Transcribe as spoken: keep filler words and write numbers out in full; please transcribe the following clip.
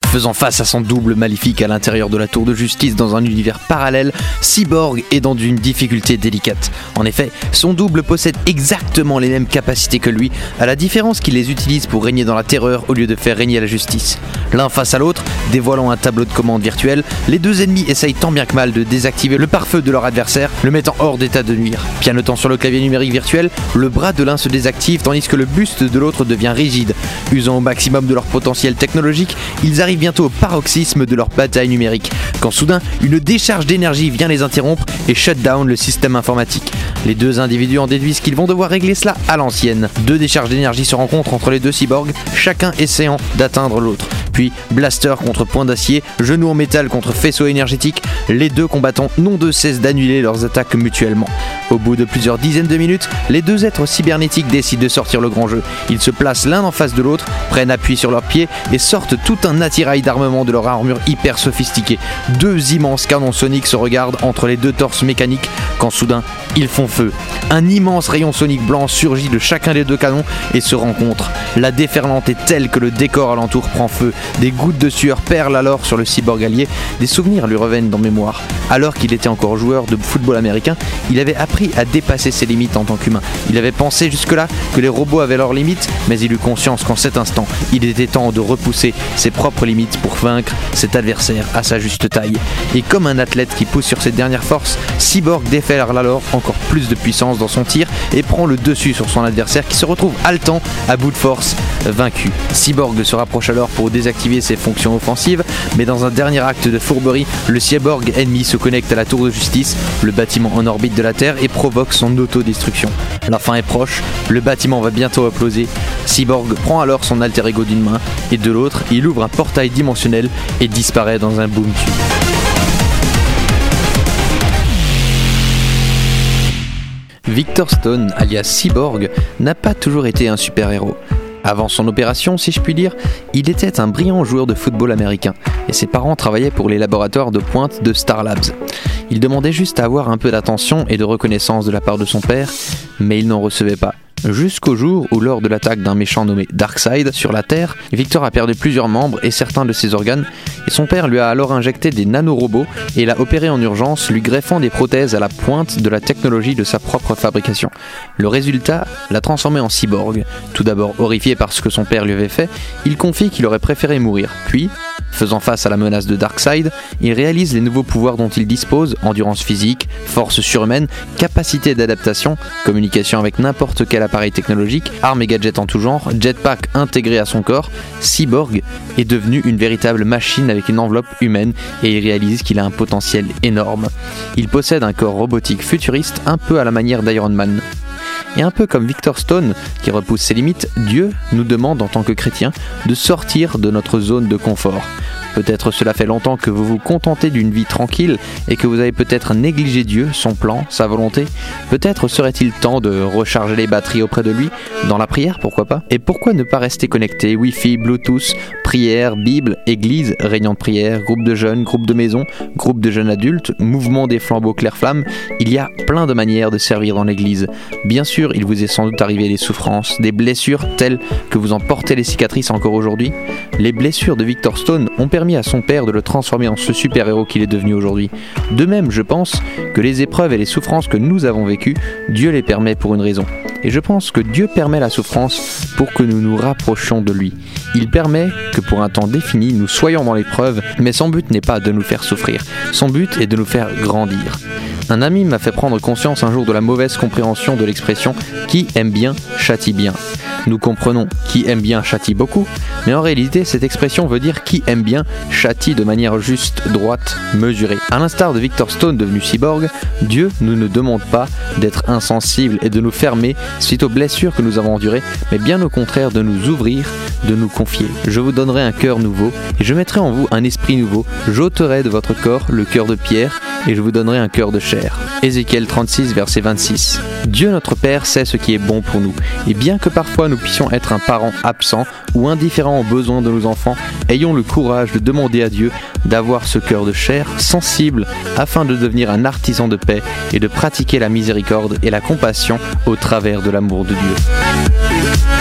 Faisant face à son double maléfique à l'intérieur de la Tour de Justice dans un univers parallèle, Cyborg est dans une difficulté délicate. En effet, son double possède exactement les mêmes capacités que lui, à la différence qu'il les utilise pour régner dans la terreur au lieu de faire régner la justice. L'un face à l'autre, dévoilant un tableau de commande virtuel, les deux ennemis essayent tant bien que mal de désactiver le pare-feu de leur adversaire, le mettant hors d'état de nuire. Pianotant sur le clavier numérique virtuel, le bras de l'un se désactive tandis que le buste de l'autre devient rigide. Usant au maximum de leur potentiel technologique, ils arrivent bientôt au paroxysme de leur bataille numérique, quand soudain, une décharge d'énergie vient les interrompre et shut down le système informatique. Les deux individus en déduisent qu'ils vont devoir régler cela à l'ancienne. Deux décharges d'énergie se rencontrent entre les deux cyborgs, chacun essayant d'atteindre l'autre. Puis, blaster contre poing d'acier, genou en métal contre faisceau énergétique, les deux combattants n'ont de cesse d'annuler leurs attaques mutuellement. Au bout de plusieurs dizaines de minutes, les deux êtres cybernétiques décident de sortir le grand jeu. Ils se placent l'un en face de l'autre, prennent appui sur leurs pieds et sortent tout un attirail d'armement de leur armure hyper sophistiquée. Deux immenses canons soniques se regardent entre les deux torses mécaniques quand soudain, ils font feu. Un immense rayon sonique blanc surgit de chacun des deux canons et se rencontre. La déferlante est telle que le décor alentour prend feu. Des gouttes de sueur perlent alors sur le cyborg allié. Des souvenirs lui reviennent dans mémoire. Alors qu'il était encore joueur de football américain, il avait appris à dépasser ses limites en tant qu'humain. Il avait pensé jusque-là que les robots avaient leurs limites, mais il eut conscience qu'en cet instant, il était temps de repousser ses propres limites pour vaincre cet adversaire à sa juste taille. Et comme un athlète qui pousse sur ses dernières forces, Cyborg déferle alors encore plus de puissance dans son tir et prend le dessus sur son adversaire qui se retrouve haletant, à bout de force, vaincu. Cyborg se rapproche alors pour désactiver ses fonctions offensives, mais dans un dernier acte de fourberie, le cyborg ennemi se connecte à la Tour de Justice, le bâtiment en orbite de la Terre, et provoque son autodestruction. La fin est proche, le bâtiment va bientôt imploser. Cyborg prend alors son alter ego d'une main, et de l'autre, il ouvre un portail dimensionnel et disparaît dans un boom tube. Victor Stone, alias Cyborg, n'a pas toujours été un super-héros. Avant son opération, si je puis dire, il était un brillant joueur de football américain et ses parents travaillaient pour les laboratoires de pointe de Star Labs. Il demandait juste à avoir un peu d'attention et de reconnaissance de la part de son père, mais il n'en recevait pas. Jusqu'au jour où, lors de l'attaque d'un méchant nommé Darkseid sur la Terre, Victor a perdu plusieurs membres et certains de ses organes, et son père lui a alors injecté des nanorobots et l'a opéré en urgence, lui greffant des prothèses à la pointe de la technologie de sa propre fabrication. Le résultat l'a transformé en cyborg. Tout d'abord horrifié par ce que son père lui avait fait, il confie qu'il aurait préféré mourir. Puis, faisant face à la menace de Darkseid, il réalise les nouveaux pouvoirs dont il dispose, endurance physique, force surhumaine, capacité d'adaptation, communication avec n'importe quel appareil technologique, armes et gadgets en tout genre, jetpack intégré à son corps. Cyborg est devenu une véritable machine avec une enveloppe humaine et il réalise qu'il a un potentiel énorme. Il possède un corps robotique futuriste un peu à la manière d'Iron Man. Et un peu comme Victor Stone, qui repousse ses limites, Dieu nous demande en tant que chrétiens de sortir de notre zone de confort. Peut-être cela fait longtemps que vous vous contentez d'une vie tranquille et que vous avez peut-être négligé Dieu, son plan, sa volonté. Peut-être serait-il temps de recharger les batteries auprès de lui, dans la prière, pourquoi pas. Et pourquoi ne pas rester connecté, Wi-Fi, Bluetooth, prière, Bible, église, réunion de prière, groupe de jeunes, groupe de maison, groupe de jeunes adultes, mouvement des flambeaux clair-flamme. Il y a plein de manières de servir dans l'église. Bien sûr, il vous est sans doute arrivé des souffrances, des blessures telles que vous en portez les cicatrices encore aujourd'hui. Les blessures de Victor Stone ont permis à son père de le transformer en ce super-héros qu'il est devenu aujourd'hui. De même, je pense que les épreuves et les souffrances que nous avons vécues, Dieu les permet pour une raison. Et je pense que Dieu permet la souffrance pour que nous nous rapprochions de lui. Il permet que pour un temps défini, nous soyons dans l'épreuve, mais son but n'est pas de nous faire souffrir. Son but est de nous faire grandir. Un ami m'a fait prendre conscience un jour de la mauvaise compréhension de l'expression « qui aime bien, châtie bien ». Nous comprenons « qui aime bien, châtie beaucoup », mais en réalité, cette expression veut dire « qui aime bien, châtie de manière juste, droite, mesurée ». À l'instar de Victor Stone devenu cyborg, Dieu ne nous demande pas d'être insensibles et de nous fermer suite aux blessures que nous avons endurées, mais bien au contraire de nous ouvrir, de nous confier. Je vous donnerai un cœur nouveau et je mettrai en vous un esprit nouveau. J'ôterai de votre corps le cœur de pierre et je vous donnerai un cœur de chair. Ézéchiel trente-six, verset vingt-six. Dieu notre Père sait ce qui est bon pour nous, et bien que parfois nous puissions être un parent absent ou indifférent aux besoins de nos enfants, ayons le courage de demander à Dieu d'avoir ce cœur de chair sensible afin de devenir un artisan de paix et de pratiquer la miséricorde et la compassion au travers de l'amour de Dieu.